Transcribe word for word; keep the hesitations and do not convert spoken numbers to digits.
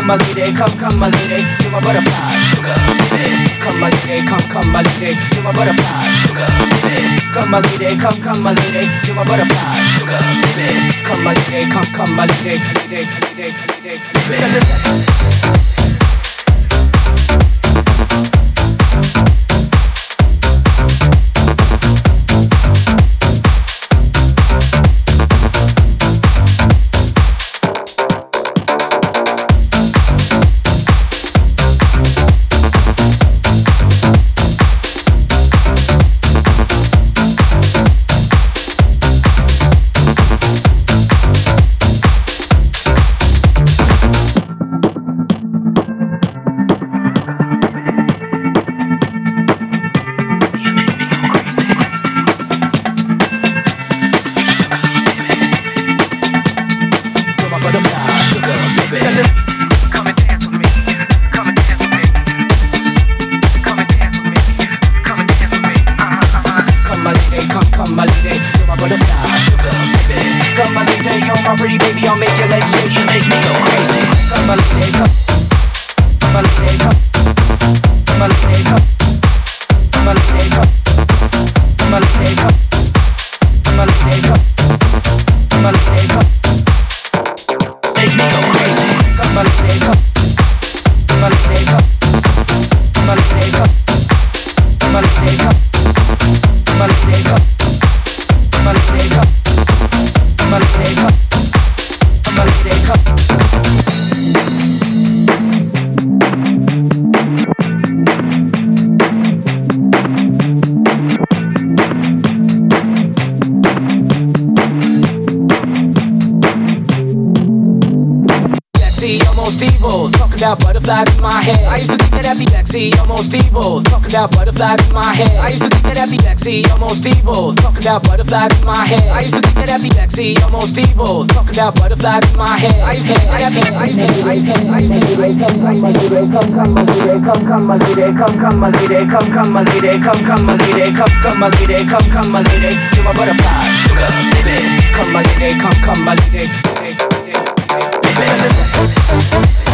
come my lady, come, come my lady, you're my butterfly, sugar, baby. Come my lady, come, come my lady, you're my butterfly, sugar, baby. Come my lady, come, come my lady, you're my butterfly, sugar, baby. Come my lady, come, come my lady, lady, lady, lady, lady. Butterflies in my head. I used to think that I'd be sexy, almost evil. Talking about butterflies in my head. I used to think that I'd be sexy, almost evil. Talking about butterflies in my head. I used to think that I'd be sexy, almost evil. Talking about butterflies in my head. I used to think that I'd be I used to I used to I used to come come my lady, come come my lady, come come my lady, come come my lady, come come my lady, come come my lady, come come my lady. You're my butterfly, sugar, baby. Come my lady, come come my lady, baby, baby, baby.